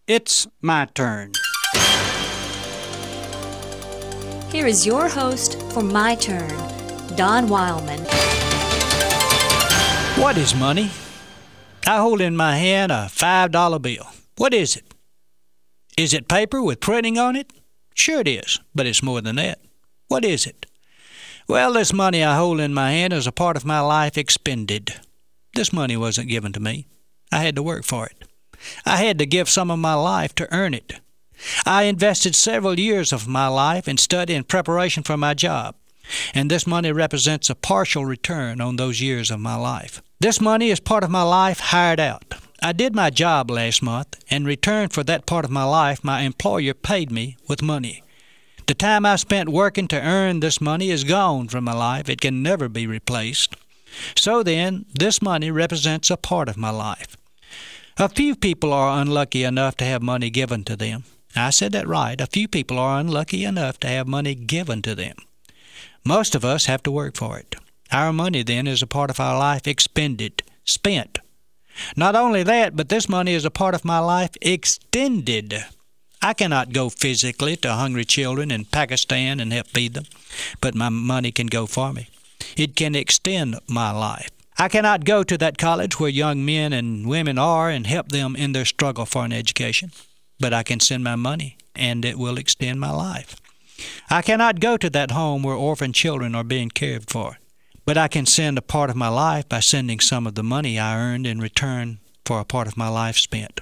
It's my turn. Here is your host for My Turn, Don Wildman. What is money? I hold in my hand a $5 bill. What is it? Is it paper with printing on it? Sure it is, but it's more than that. What is it? Well, this money I hold in my hand is a part of my life expended. This money wasn't given to me. I had to work for it. I had to give some of my life to earn it. I invested several years of my life in study and preparation for my job, and this money represents a partial return on those years of my life. This money is part of my life hired out. I did my job last month, and in return for that part of my life, my employer paid me with money. The time I spent working to earn this money is gone from my life. It can never be replaced. So then, this money represents a part of my life. A few people are unlucky enough to have money given to them. I said that right. A few people are unlucky enough to have money given to them. Most of us have to work for it. Our money, then, is a part of our life expended, spent. Not only that, but this money is a part of my life extended. I cannot go physically to hungry children in Pakistan and help feed them, but my money can go for me. It can extend my life. I cannot go to that college where young men and women are and help them in their struggle for an education, but I can send my money, and it will extend my life. I cannot go to that home where orphan children are being cared for, but I can send a part of my life by sending some of the money I earned in return for a part of my life spent.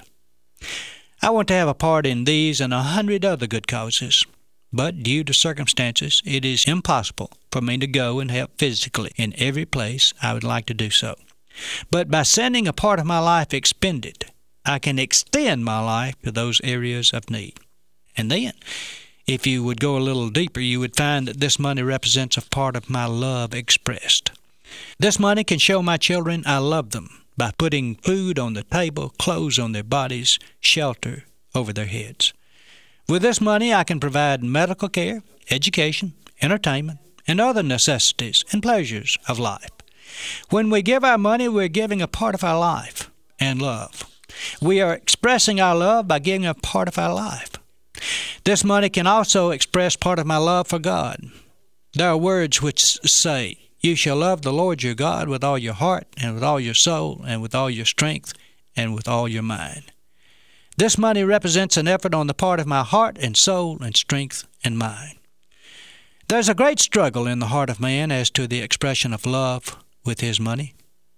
I want to have a part in these and 100 other good causes, but due to circumstances, it is impossible for me to go and help physically in every place I would like to do so. But by sending a part of my life expended, I can extend my life to those areas of need. And then, if you would go a little deeper, you would find that this money represents a part of my love expressed. This money can show my children I love them by putting food on the table, clothes on their bodies, shelter over their heads. With this money, I can provide medical care, education, entertainment, and other necessities and pleasures of life. When we give our money, we're giving a part of our life and love. We are expressing our love by giving a part of our life. This money can also express part of my love for God. There are words which say, "You shall love the Lord your God with all your heart and with all your soul and with all your strength and with all your mind." This money represents an effort on the part of my heart and soul and strength and mind. There's a great struggle in the heart of man as to the expression of love with his money.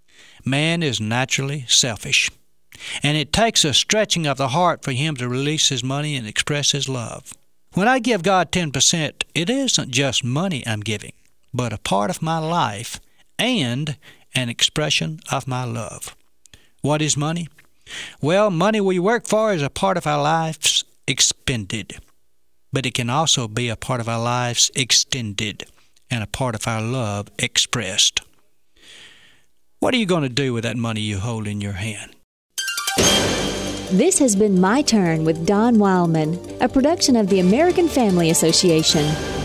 Man is naturally selfish, and it takes a stretching of the heart for him to release his money and express his love. When I give God 10%, it isn't just money I'm giving, but a part of my life and an expression of my love. What is money? Well, money we work for is a part of our lives expended, but it can also be a part of our lives extended and a part of our love expressed. What are you going to do with that money you hold in your hand? This has been My Turn with Don Wildman, a production of the American Family Association.